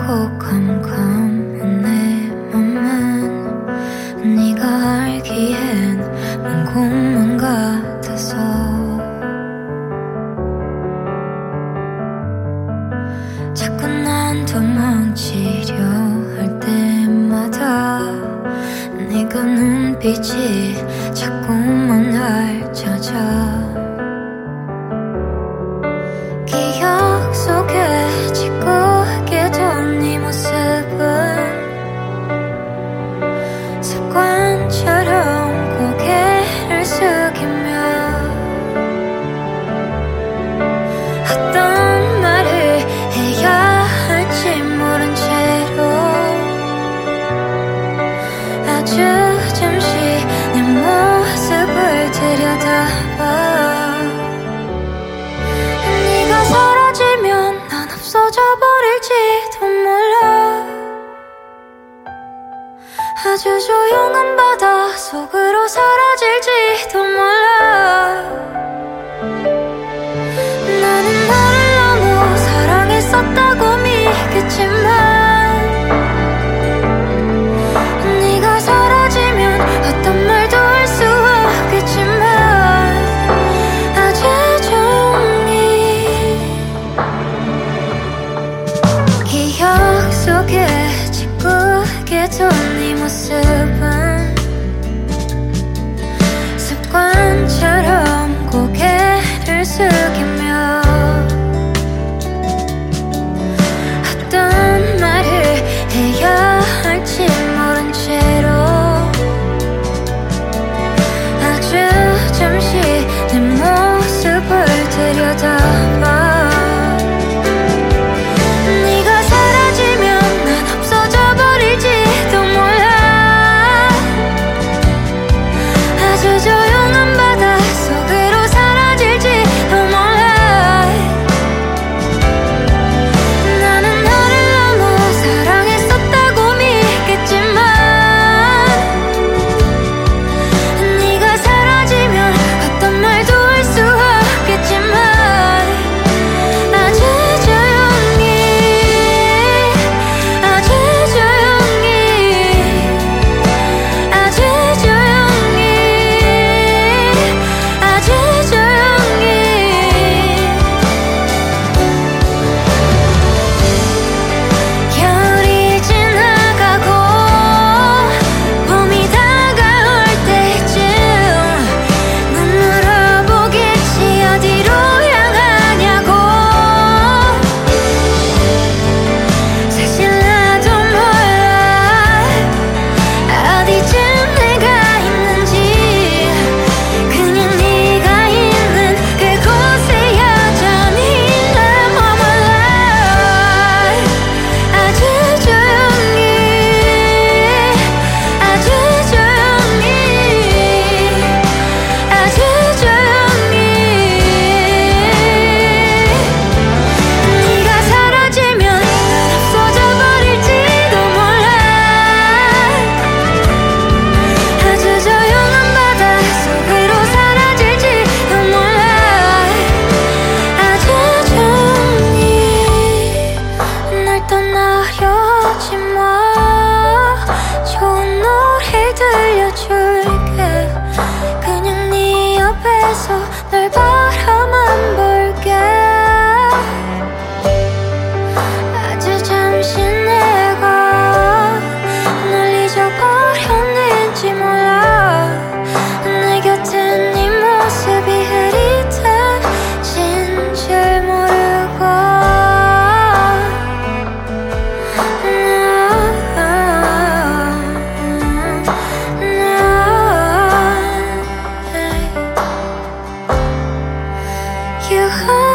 꼭 캄캄한 내 맘은 네가 알기엔 먼 곳만 같아서 자꾸 난 도망치려 할 때마다 네가 눈빛이 자꾸만 날 찾아 기억 속에 짓고 있던 네 모습은 습관처럼 고개를 숙이며 어떤 말을 해야 할지 모른 채로 아주 잠시 내 모습을 들여다봐 네가 사라지면 난 없어져 버릴지도 몰라 아주 조용한 바다 속으로 사라질지도 몰라 나는 너를 너무 사랑했었다고 믿겠지만 네가 사라지면 어떤 말도 할 수 없겠지만 아주 조용히 기억 속에 짓고 있던 네 모습은 습관처럼 고개를 숙이며 어떤 말을 해야 할지 모른 채로 아주 잠시 내 모습을 들여다봐 네가 사라지면 난 없어져 버릴지도 몰라 아주 조용한 바다 속으로 사라질지도 몰라 나는 너를 너무 사랑했었다고 믿겠지만 네가 사라지면 어떤 말도 할 수 없겠지만 아주 조용히 아주 조용히 아주 조용히 아주 조용히 겨울이 지나가고 봄이 다가올 때쯤 눈 물어보겠지 어디로 향하냐고 사실 나도 몰라 어디쯤 내가 있는지 그냥 네가 있는 그곳에 여전히 날 머물러 아주 조용히 아주 조용히 아주 조용히 네가 사라지면 난 없어져 버릴지도 몰라 아주 조용한 바다 속으로 사라질지도 몰라 아주 조용히 날 떠나려 하지 마 좋은 노래 들려줄게 그냥 네 옆에서 널 바라만 볼게 아주 잠시 내가 널 잊어버렸는지 몰라 내 곁에 네 모습이 흐릿해진 줄 모르고 You